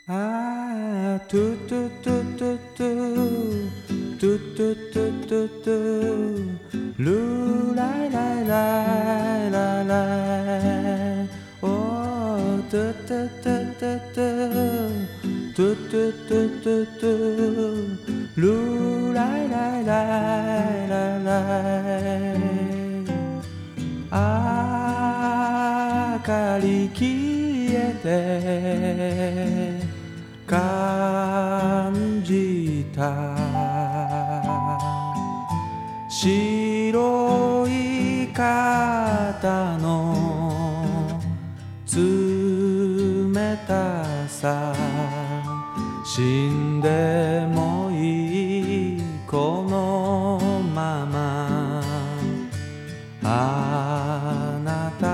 あトゥトゥトゥトゥトゥトゥトゥトゥトゥトゥルーライライライライライおートゥトゥトゥトゥトゥトゥトゥトゥトゥトゥルーライライライライライ明かり消えて感じた白い肩の冷たさ死んでもいいこのままあなた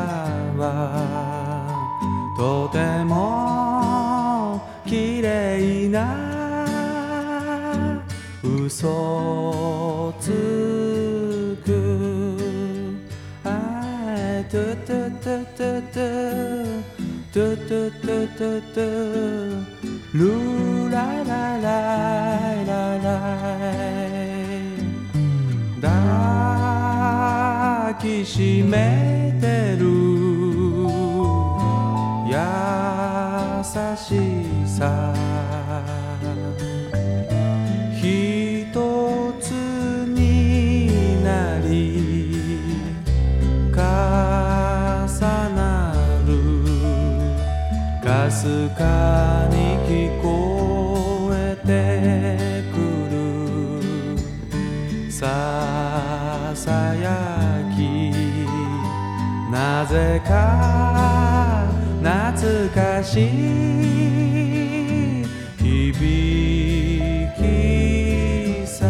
はとても綺麗な嘘つくあトゥトゥトゥトゥトゥトゥトゥトゥトゥトゥルーライライライライライ抱きしめてる優しさ一つになり重なるかすかに聞こえてくるささやきなぜか懐かしい響きさ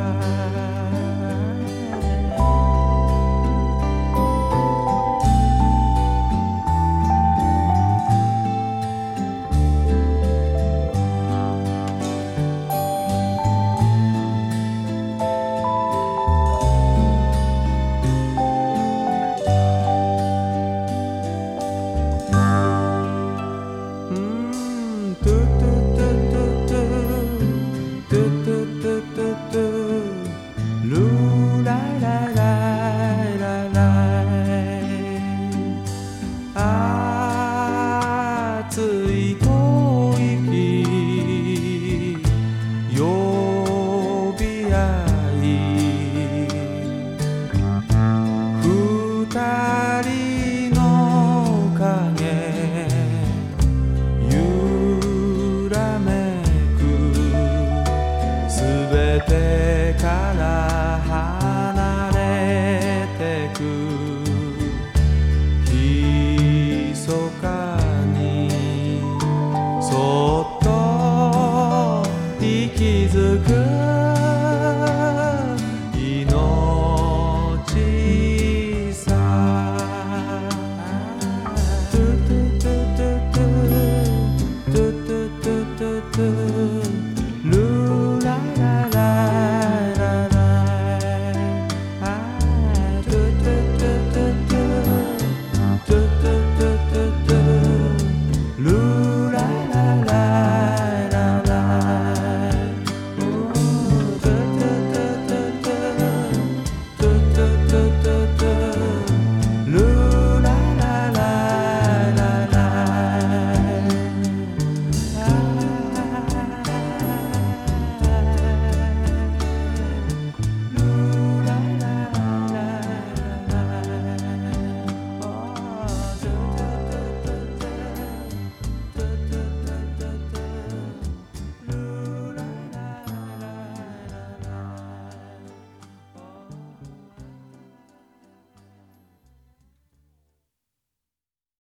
ルーライライライライライ熱い吐息呼び合い二人の影揺らめくすべてから離れてく密かにそっと息づく命さトゥトゥトゥトゥトゥトゥトゥトゥ